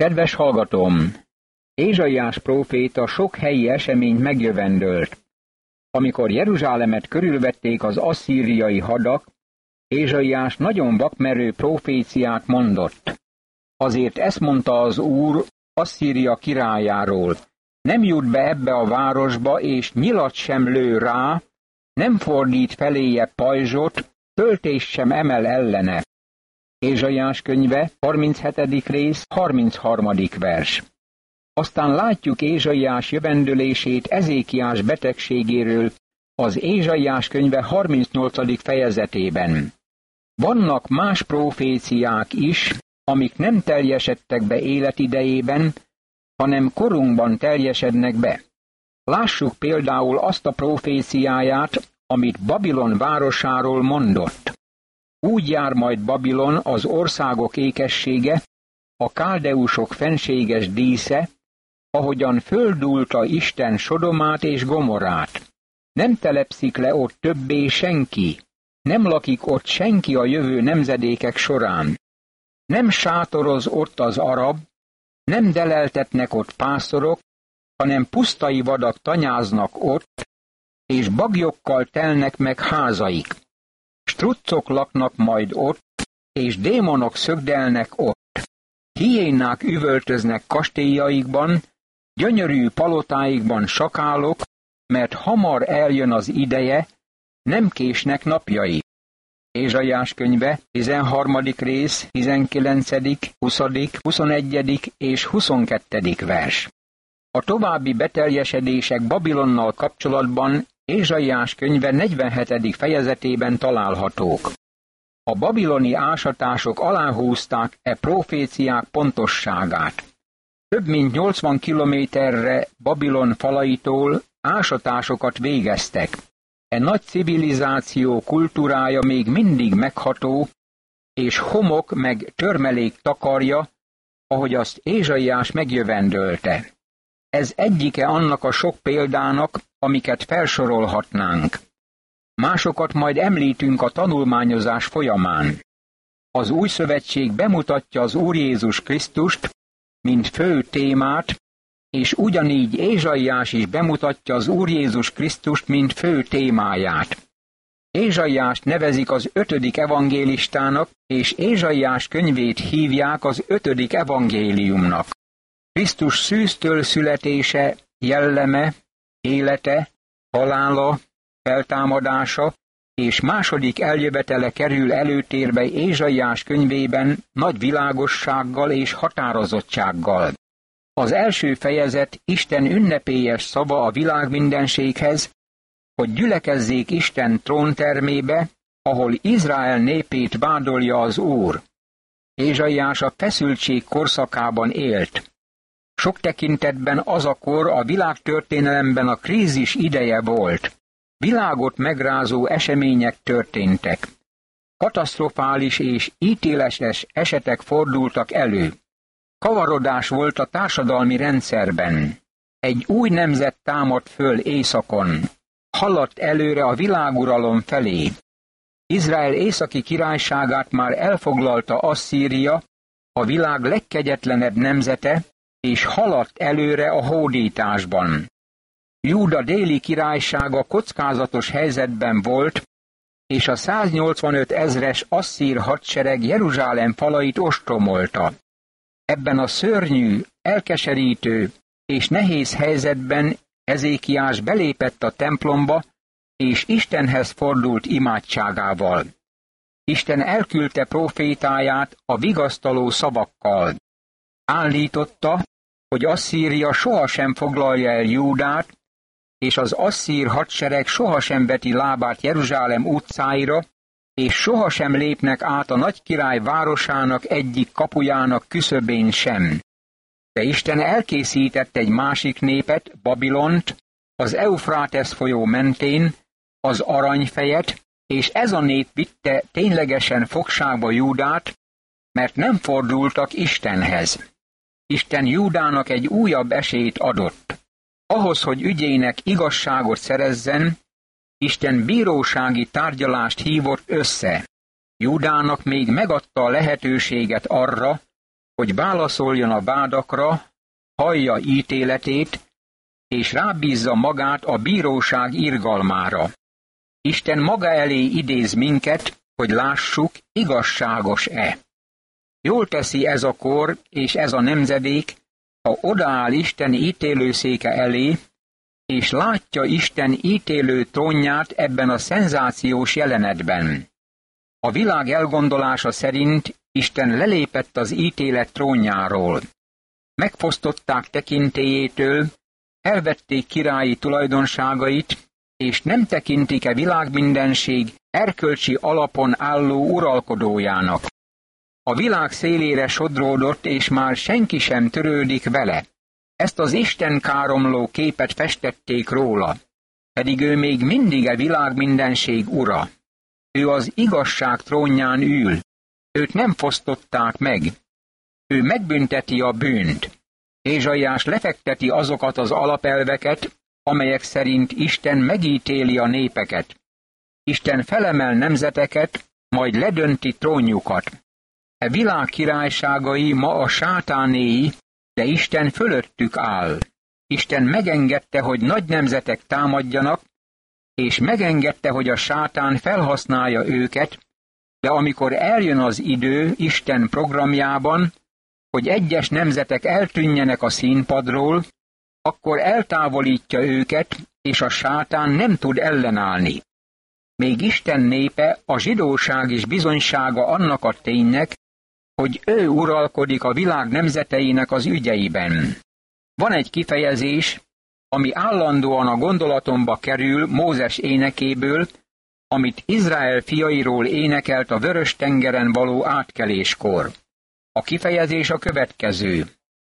Kedves hallgatóm! Ézsaiás próféta sok helyi eseményt megjövendölt. Amikor Jeruzsálemet körülvették az asszíriai hadak, Ézsaiás nagyon vakmerő proféciát mondott. Azért ezt mondta az Úr Asszíria királyáról: nem jut be ebbe a városba, és nyilat sem lő rá, nem fordít feléje pajzsot, töltést sem emel ellene. Ézsaiás könyve, 37. rész, 33. vers. Aztán látjuk Ézsaiás jövendölését Ezékiás betegségéről az Ézsaiás könyve 38. fejezetében. Vannak más proféciák is, amik nem teljesedtek be életidejében, hanem korunkban teljesednek be. Lássuk például azt a proféciáját, amit Babilon városáról mondott. Úgy jár majd Babilon, az országok ékessége, a káldeusok fenséges dísze, ahogyan földúlta Isten Sodomát és Gomorrát. Nem telepszik le ott többé senki, nem lakik ott senki a jövő nemzedékek során. Nem sátoroz ott az arab, nem deleltetnek ott pásztorok, hanem pusztai vadak tanyáznak ott, és baglyokkal telnek meg házaik. Struccok laknak majd ott, és démonok szögdelnek ott. Hiénák üvöltöznek kastélyaikban, gyönyörű palotáikban sakálok, mert hamar eljön az ideje, nem késnek napjai. Ézsaiás könyve, 13. rész, 19., 20., 21. és 22. vers. A további beteljesedések Babilonnal kapcsolatban Ézsaiás könyve 47. fejezetében találhatók. A babiloni ásatások aláhúzták e proféciák pontosságát. Több mint 80 kilométerre Babilon falaitól ásatásokat végeztek. E nagy civilizáció kultúrája még mindig megható, és homok meg törmelék takarja, ahogy azt Ézsaiás megjövendölte. Ez egyike annak a sok példának, amiket felsorolhatnánk. Másokat majd említünk a tanulmányozás folyamán. Az Új Szövetség bemutatja az Úr Jézus Krisztust, mint fő témát, és ugyanígy Ézsaiás is bemutatja az Úr Jézus Krisztust, mint fő témáját. Ézsaiást nevezik az 5. evangélistának, és Ézsaiás könyvét hívják az 5. evangéliumnak. Krisztus szűztől születése, jelleme, élete, halála, feltámadása és második eljövetele kerül előtérbe Ézsaiás könyvében nagy világossággal és határozottsággal. Az első fejezet Isten ünnepélyes szava a világmindenséghez, hogy gyülekezzék Isten tróntermébe, ahol Izrael népét vádolja az Úr. Ézsaiás a feszültség korszakában élt. Sok tekintetben az a kor a világtörténelemben a krízis ideje volt. Világot megrázó események történtek. Katasztrofális és ítéletes esetek fordultak elő. Kavarodás volt a társadalmi rendszerben. Egy új nemzet támadt föl északon. Haladt előre a világuralom felé. Izrael északi királyságát már elfoglalta Asszíria, a világ legkegyetlenebb nemzete, és haladt előre a hódításban. Júda déli királysága kockázatos helyzetben volt, és a 185 000-es asszír hadsereg Jeruzsálem falait ostromolta. Ebben a szörnyű, elkeserítő és nehéz helyzetben Ezékiás belépett a templomba, és Istenhez fordult imádságával. Isten elküldte profétáját a vigasztaló szavakkal. Állította, hogy Asszíria sohasem foglalja el Júdát, és az asszír hadsereg sohasem veti lábát Jeruzsálem utcáira, és sohasem lépnek át a nagy király városának egyik kapujának küszöbén sem. De Isten elkészített egy másik népet, Babilont, az Eufrátesz folyó mentén, az aranyfejet, és ez a nép vitte ténylegesen fogságba Júdát, mert nem fordultak Istenhez. Isten Júdának egy újabb esélyt adott. Ahhoz, hogy ügyének igazságot szerezzen, Isten bírósági tárgyalást hívott össze. Júdának még megadta a lehetőséget arra, hogy válaszoljon a vádakra, hallja ítéletét, és rábízza magát a bíróság irgalmára. Isten maga elé idéz minket, hogy lássuk, igazságos-e. Jól teszi ez a kor és ez a nemzedék, ha odaáll Isten ítélőszéke elé, és látja Isten ítélő trónját ebben a szenzációs jelenetben. A világ elgondolása szerint Isten lelépett az ítélet trónjáról. Megfosztották tekintélyétől, elvették királyi tulajdonságait, és nem tekintik-e világmindenség erkölcsi alapon álló uralkodójának. A világ szélére sodródott, és már senki sem törődik vele. Ezt az Isten káromló képet festették róla, pedig ő még mindig a világmindenség ura. Ő az igazság trónján ül, őt nem fosztották meg. Ő megbünteti a bűnt. Ézsaiás lefekteti azokat az alapelveket, amelyek szerint Isten megítéli a népeket. Isten felemel nemzeteket, majd ledönti trónjukat. E világ királyságai ma a sátánéi, de Isten fölöttük áll. Isten megengedte, hogy nagy nemzetek támadjanak, és megengedte, hogy a sátán felhasználja őket, de amikor eljön az idő Isten programjában, hogy egyes nemzetek eltűnjenek a színpadról, akkor eltávolítja őket, és a sátán nem tud ellenállni. Még Isten népe, a zsidóság is bizonysága annak a ténynek, hogy ő uralkodik a világ nemzeteinek az ügyeiben. Van egy kifejezés, ami állandóan a gondolatomba kerül Mózes énekéből, amit Izrael fiairól énekelt a Vörös-tengeren való átkeléskor. A kifejezés a következő.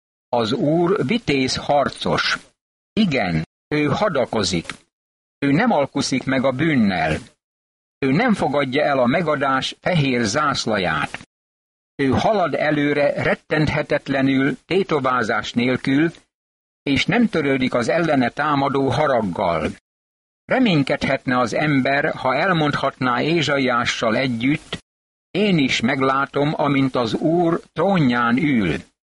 Az Úr vitéz harcos. Igen, ő hadakozik. Ő nem alkuszik meg a bűnnel. Ő nem fogadja el a megadás fehér zászlaját. Ő halad előre rettenthetetlenül, tétovázás nélkül, és nem törődik az ellene támadó haraggal. Reménykedhetne az ember, ha elmondhatná Ézsaiással együtt, én is meglátom, amint az Úr trónján ül.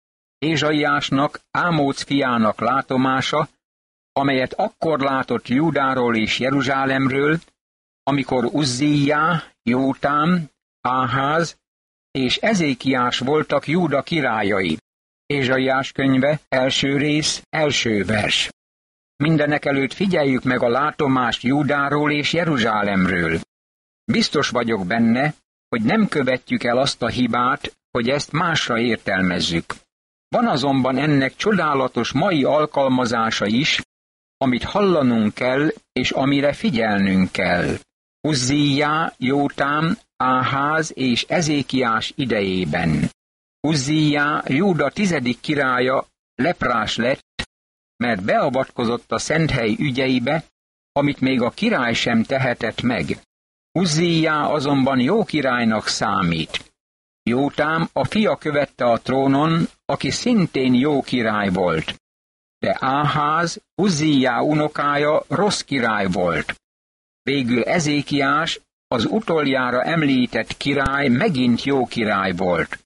Ézsaiásnak, Ámóc fiának látomása, amelyet akkor látott Júdáról és Jeruzsálemről, amikor Uzzíjá, Jótám, Áház és Ezékiás voltak Júda királyai. Ézsaiás könyve, első rész, első vers. Mindenekelőtt figyeljük meg a látomást Júdáról és Jeruzsálemről. Biztos vagyok benne, hogy nem követjük el azt a hibát, hogy ezt másra értelmezzük. Van azonban ennek csodálatos mai alkalmazása is, amit hallanunk kell, és amire figyelnünk kell. Uzzíjá, Jótám, Áház és Ezékiás idejében. Uzzíjá, Júda 10. királya leprás lett, mert beavatkozott a szenthely ügyeibe, amit még a király sem tehetett meg. Uzzíjá azonban jó királynak számít. Jótám a fia követte a trónon, aki szintén jó király volt. De Áház, Uzzíjá unokája rossz király volt. Végül Ezékiás, az utoljára említett király megint jó király volt.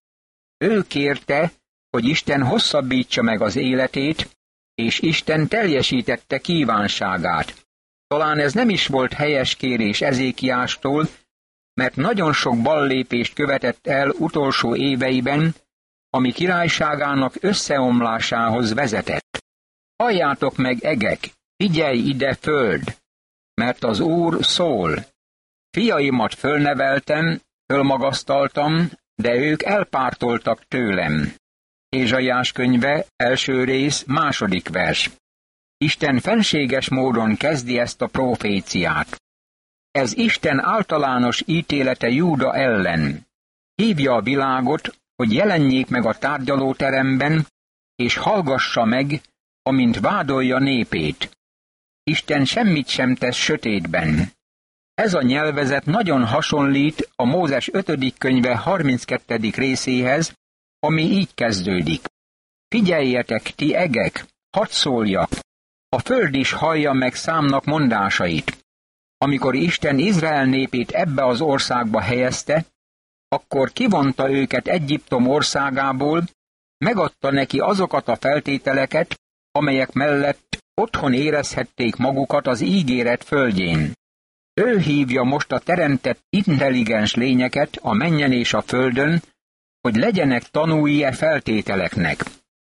Ő kérte, hogy Isten hosszabbítsa meg az életét, és Isten teljesítette kívánságát. Talán ez nem is volt helyes kérés Ezékiástól, mert nagyon sok ballépést követett el utolsó éveiben, ami királyságának összeomlásához vezetett. Halljátok meg, egek, figyelj ide, föld, mert az Úr szól. Fiaimat fölneveltem, fölmagasztaltam, de ők elpártoltak tőlem. Ézsaiás könyve, első rész, második vers. Isten fenséges módon kezdi ezt a proféciát. Ez Isten általános ítélete Júda ellen. Hívja a világot, hogy jelenjék meg a tárgyalóteremben, és hallgassa meg, amint vádolja népét. Isten semmit sem tesz sötétben. Ez a nyelvezet nagyon hasonlít a Mózes 5. könyve 32. részéhez, ami így kezdődik. Figyeljetek, ti egek, hadd szóljak, a föld is hallja meg számnak mondásait. Amikor Isten Izrael népét ebbe az országba helyezte, akkor kivonta őket Egyiptom országából, megadta neki azokat a feltételeket, amelyek mellett otthon érezhették magukat az ígéret földjén. Ő hívja most a teremtett intelligens lényeket a mennyen és a földön, hogy legyenek tanúi e feltételeknek.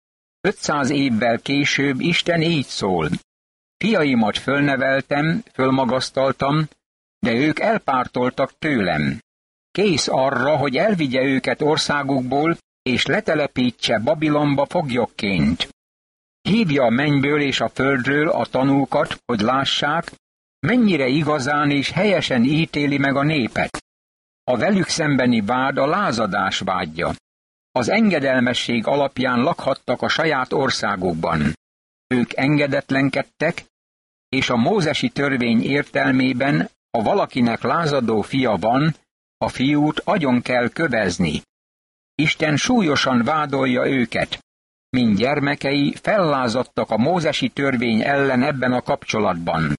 500 évvel később Isten így szól: fiaimat fölneveltem, fölmagasztaltam, de ők elpártoltak tőlem. Kész arra, hogy elvigye őket országukból, és letelepítse Babilonba foglyokként. Hívja a mennyből és a földről a tanúkat, hogy lássák, mennyire igazán és helyesen ítéli meg a népet. A velük szembeni vád a lázadás vádja. Az engedelmesség alapján lakhattak a saját országukban. Ők engedetlenkedtek, és a mózesi törvény értelmében, ha valakinek lázadó fia van, a fiút agyon kell kövezni. Isten súlyosan vádolja őket, mint gyermekei fellázadtak a mózesi törvény ellen ebben a kapcsolatban.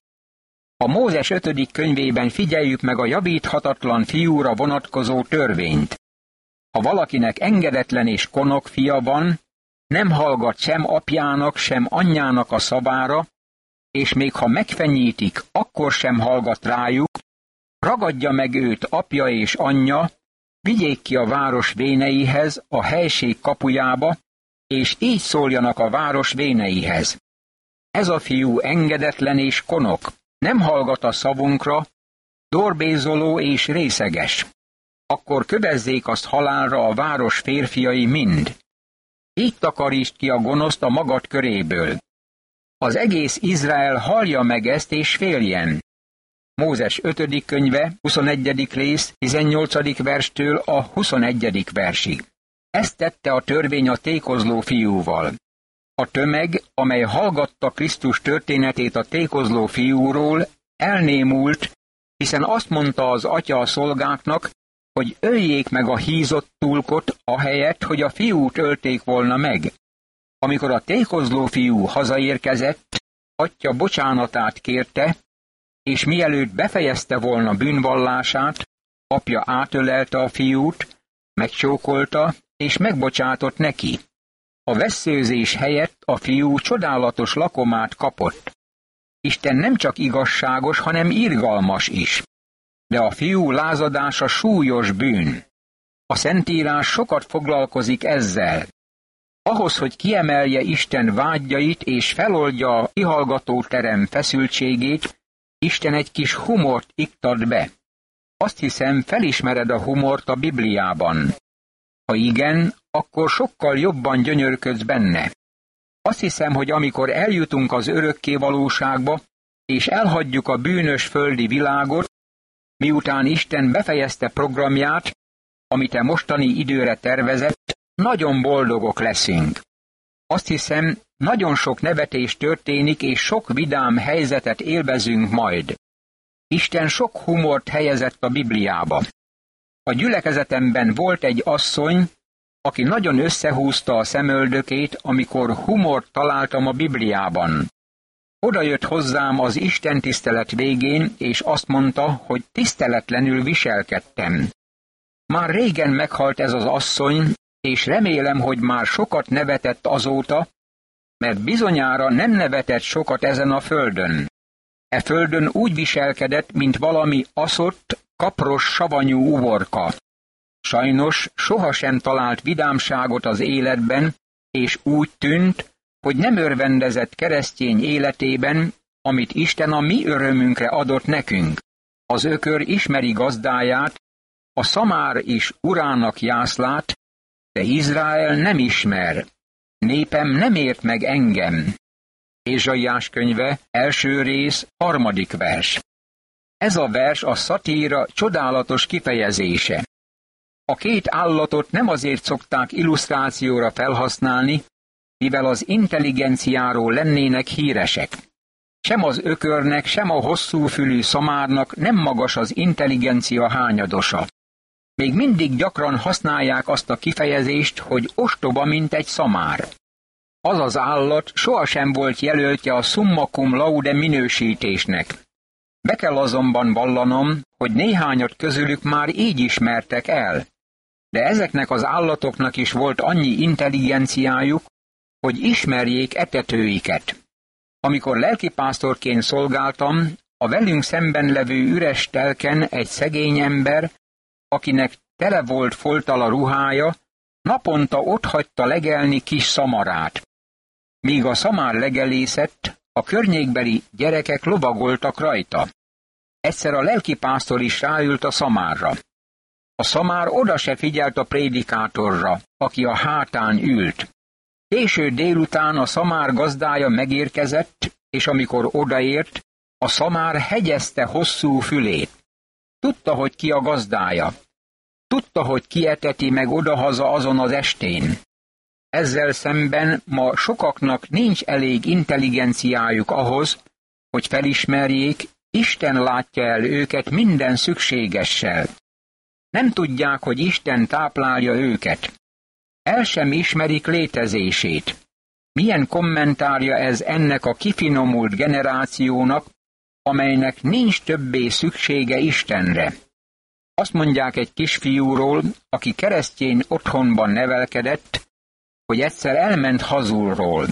A Mózes 5. könyvében figyeljük meg a javíthatatlan fiúra vonatkozó törvényt. Ha valakinek engedetlen és konok fia van, nem hallgat sem apjának, sem anyjának a szavára, és még ha megfenyítik, akkor sem hallgat rájuk, ragadja meg őt apja és anyja, vigyék ki a város véneihez, a helység kapujába, és így szóljanak a város véneihez: ez a fiú engedetlen és konok, nem hallgat a szavunkra, dorbézoló és részeges. Akkor kövezzék azt halálra a város férfiai mind. Így takarítsd ki a gonoszt a magad köréből. Az egész Izrael hallja meg ezt és féljen. Mózes 5. könyve, 21. rész, 18. verstől a 21. versig. Ezt tette a törvény a tékozló fiúval. A tömeg, amely hallgatta Krisztus történetét a tékozló fiúról, elnémult, hiszen azt mondta az atya a szolgáknak, hogy öljék meg a hízott túlkot, ahelyett, hogy a fiút ölték volna meg. Amikor a tékozló fiú hazaérkezett, atya bocsánatát kérte, és mielőtt befejezte volna bűnvallását, apja átölelte a fiút, megcsókolta, és megbocsátott neki. A vesszőzés helyett a fiú csodálatos lakomát kapott. Isten nem csak igazságos, hanem irgalmas is. De a fiú lázadása súlyos bűn. A Szentírás sokat foglalkozik ezzel. Ahhoz, hogy kiemelje Isten vágyait és feloldja a kihallgató terem feszültségét, Isten egy kis humort iktat be. Azt hiszem, felismered a humort a Bibliában. Ha igen, akkor sokkal jobban gyönyörködsz benne. Azt hiszem, hogy amikor eljutunk az örökké valóságba, és elhagyjuk a bűnös földi világot, miután Isten befejezte programját, amit a mostani időre tervezett, nagyon boldogok leszünk. Azt hiszem, nagyon sok nevetés történik, és sok vidám helyzetet élvezünk majd. Isten sok humort helyezett a Bibliába. A gyülekezetemben volt egy asszony, aki nagyon összehúzta a szemöldökét, amikor humort találtam a Bibliában. Oda jött hozzám az istentisztelet végén, és azt mondta, hogy tiszteletlenül viselkedtem. Már régen meghalt ez az asszony, és remélem, hogy már sokat nevetett azóta, mert bizonyára nem nevetett sokat ezen a földön. E földön úgy viselkedett, mint valami aszott, kapros, savanyú uborka. Sajnos sohasem talált vidámságot az életben, és úgy tűnt, hogy nem örvendezett keresztény életében, amit Isten a mi örömünkre adott nekünk. Az ökör ismeri gazdáját, a szamár is urának jászlát, de Izrael nem ismer. Népem nem ért meg engem. Ézsaiás könyve, 1. rész, 3. vers. Ez a vers a szatíra csodálatos kifejezése. A két állatot nem azért szokták illusztrációra felhasználni, mivel az intelligenciáról lennének híresek. Sem az ökörnek, sem a hosszúfülű szamárnak nem magas az intelligencia hányadosa. Még mindig gyakran használják azt a kifejezést, hogy ostoba, mint egy szamár. Az az állat sohasem volt jelöltje a summa cum laude minősítésnek. Be kell azonban vallanom, hogy néhányat közülük már így ismertek el. De ezeknek az állatoknak is volt annyi intelligenciájuk, hogy ismerjék etetőiket. Amikor lelkipásztorként szolgáltam, a velünk szemben levő üres telken egy szegény ember, akinek tele volt folttal a ruhája, naponta otthagyta legelni kis szamarát. Míg a szamár legelészett, a környékbeli gyerekek lovagoltak rajta. Egyszer a lelkipásztor is ráült a szamárra. A szamár oda se figyelt a prédikátorra, aki a hátán ült. Késő délután a szamár gazdája megérkezett, és amikor odaért, a szamár hegyezte hosszú fülét. Tudta, hogy ki a gazdája. Tudta, hogy ki eteti meg odahaza azon az estén. Ezzel szemben ma sokaknak nincs elég intelligenciájuk ahhoz, hogy felismerjék, Isten látja el őket minden szükségessel. Nem tudják, hogy Isten táplálja őket. El sem ismerik létezését. Milyen kommentárja ez ennek a kifinomult generációnak, amelynek nincs többé szüksége Istenre. Azt mondják egy kisfiúról, aki keresztény otthonban nevelkedett, hogy egyszer elment hazulról.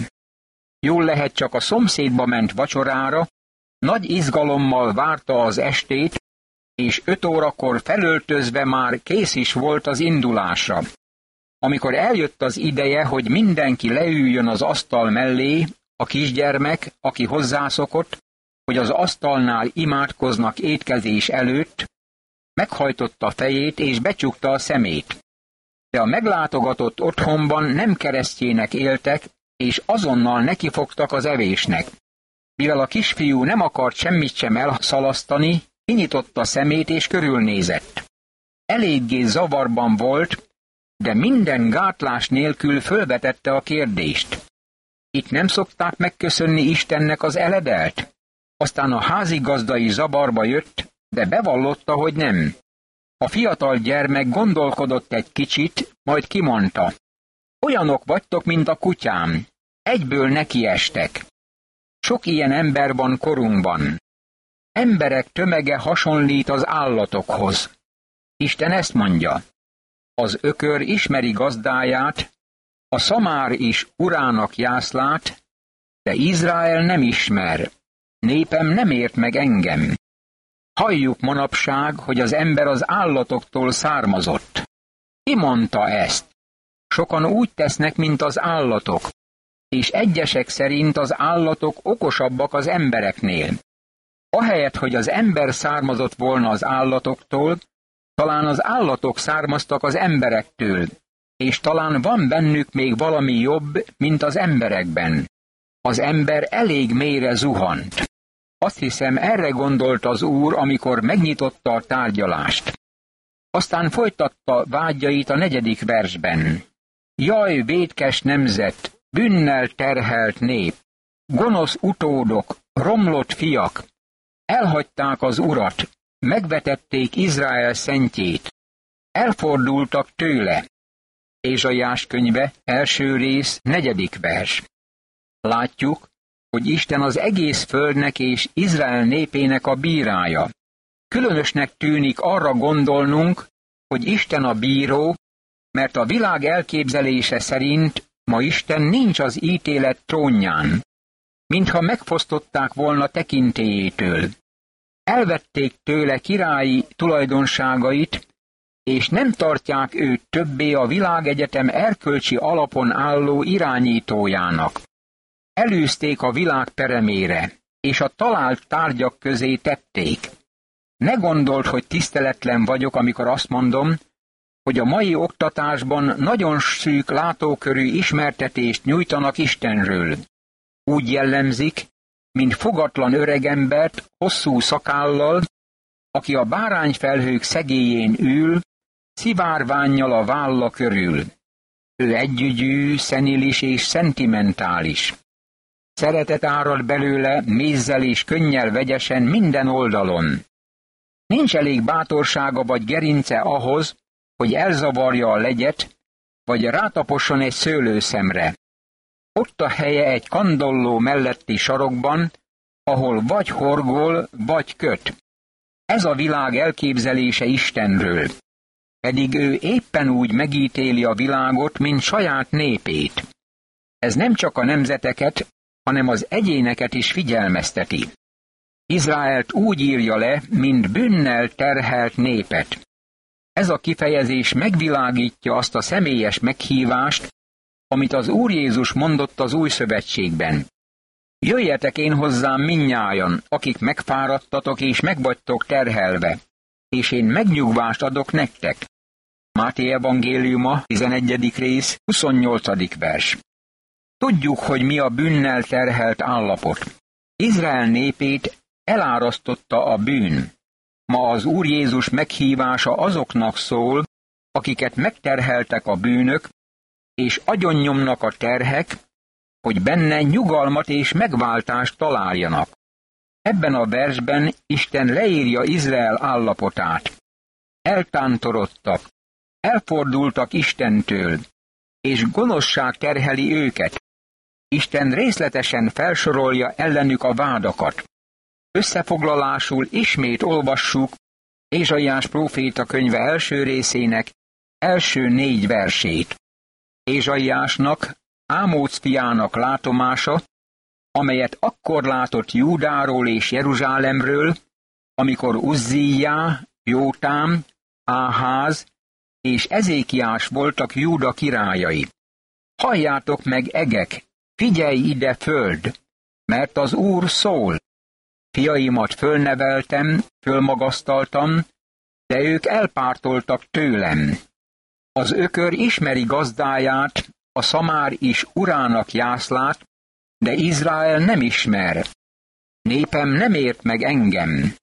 Jól lehet, csak a szomszédba ment vacsorára, nagy izgalommal várta az estét, és 5 órakor felöltözve már kész is volt az indulásra. Amikor eljött az ideje, hogy mindenki leüljön az asztal mellé, a kisgyermek, aki hozzászokott, hogy az asztalnál imádkoznak étkezés előtt, meghajtotta a fejét és becsukta a szemét. De a meglátogatott otthonban nem keresztjének éltek, és azonnal nekifogtak az evésnek. Mivel a kisfiú nem akart semmit sem elszalasztani, kinyitotta szemét és körülnézett. Eléggé zavarban volt, de minden gátlás nélkül fölvetette a kérdést. Itt nem szokták megköszönni Istennek az eledelt? Aztán a házigazda is zavarba jött, de bevallotta, hogy nem. A fiatal gyermek gondolkodott egy kicsit, majd kimondta. Olyanok vagytok, mint a kutyám. Egyből nekiestek. Sok ilyen ember van korunkban. Emberek tömege hasonlít az állatokhoz. Isten ezt mondja. Az ökör ismeri gazdáját, a szamár is urának jászlát, de Izrael nem ismer. Népem nem ért meg engem. Halljuk manapság, hogy az ember az állatoktól származott. Ki mondta ezt? Sokan úgy tesznek, mint az állatok, és egyesek szerint az állatok okosabbak az embereknél. Ahelyett, hogy az ember származott volna az állatoktól, talán az állatok származtak az emberektől, és talán van bennük még valami jobb, mint az emberekben. Az ember elég mélyre zuhant. Azt hiszem, erre gondolt az Úr, amikor megnyitotta a tárgyalást. Aztán folytatta vágyait a 4. versben. Jaj, vétkes nemzet, bűnnel terhelt nép, gonosz utódok, romlott fiak, elhagyták az Urat, megvetették Izrael szentjét, elfordultak tőle. Ézsaiás könyve, 1. rész, 4. vers. Látjuk, hogy Isten az egész földnek és Izrael népének a bírája. Különösnek tűnik arra gondolnunk, hogy Isten a bíró, mert a világ elképzelése szerint ma Isten nincs az ítélet trónján, mintha megfosztották volna tekintélyétől. Elvették tőle királyi tulajdonságait, és nem tartják őt többé a világegyetem erkölcsi alapon álló irányítójának. Elűzték a világ peremére, és a talált tárgyak közé tették. Ne gondold, hogy tiszteletlen vagyok, amikor azt mondom, hogy a mai oktatásban nagyon szűk látókörű ismertetést nyújtanak Istenről. Úgy jellemzik, mint fogatlan öregembert hosszú szakállal, aki a bárányfelhők szegélyén ül, szivárvánnyal a válla körül. Ő együgyű, szenilis és szentimentális. Szeretet árad belőle mézzel és könnyel vegyesen minden oldalon. Nincs elég bátorsága vagy gerince ahhoz, hogy elzavarja a legyet, vagy rátaposson egy szőlőszemre. Ott a helye egy kandolló melletti sarokban, ahol vagy horgol, vagy köt. Ez a világ elképzelése Istenről. pedig ő éppen úgy megítéli a világot, mint saját népét. Ez nem csak a nemzeteket, hanem az egyéneket is figyelmezteti. Izraelt úgy írja le, mint bűnnel terhelt népet. Ez a kifejezés megvilágítja azt a személyes meghívást, amit az Úr Jézus mondott az Új Szövetségben. Jöjjetek én hozzám mindnyájan, akik megfáradtatok és megvagytok terhelve, és én megnyugvást adok nektek. Máté evangéliuma, 11. rész, 28. vers. Tudjuk, hogy mi a bűnnel terhelt állapot. Izrael népét elárasztotta a bűn. Ma az Úr Jézus meghívása azoknak szól, akiket megterheltek a bűnök, és agyonnyomnak a terhek, hogy benne nyugalmat és megváltást találjanak. Ebben a versben Isten leírja Izrael állapotát. Eltántorodtak, elfordultak Istentől, és gonoszság terheli őket. Isten részletesen felsorolja ellenük a vádakat. Összefoglalásul ismét olvassuk Ézsaiás próféta könyve első részének első 4 versét. Ézsaiásnak, Ámóc fiának látomása, amelyet akkor látott Júdáról és Jeruzsálemről, amikor Uzzíjá, Jótám, Áház és Ezékiás voltak Júda királyai. Halljátok meg, egek, figyelj ide, föld, mert az Úr szól. Fiaimat fölneveltem, fölmagasztaltam, de ők elpártoltak tőlem. Az ökör ismeri gazdáját, a szamár is urának jászlát, de Izrael nem ismer. Népem nem ért meg engem.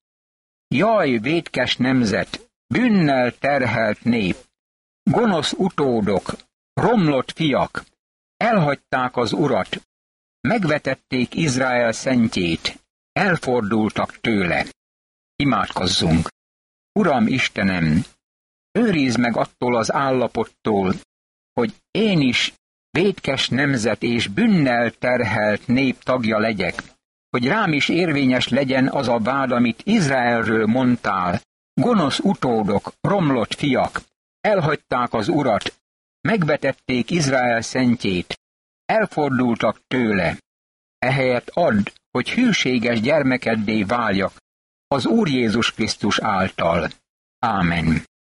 Jaj, vétkes nemzet, bűnnel terhelt nép, gonosz utódok, romlott fiak, elhagyták az Urat, megvetették Izrael szentjét, elfordultak tőle. Imádkozzunk! Uram Istenem, őrizd meg attól az állapottól, hogy én is vétkes nemzet és bűnnel terhelt nép tagja legyek, hogy rám is érvényes legyen az a vád, amit Izraelről mondtál. Gonosz utódok, romlott fiak, elhagyták az Urat, megvetették Izrael szentjét, elfordultak tőle. Ehelyett add, hogy hűséges gyermekeddé váljak az Úr Jézus Krisztus által. Ámen.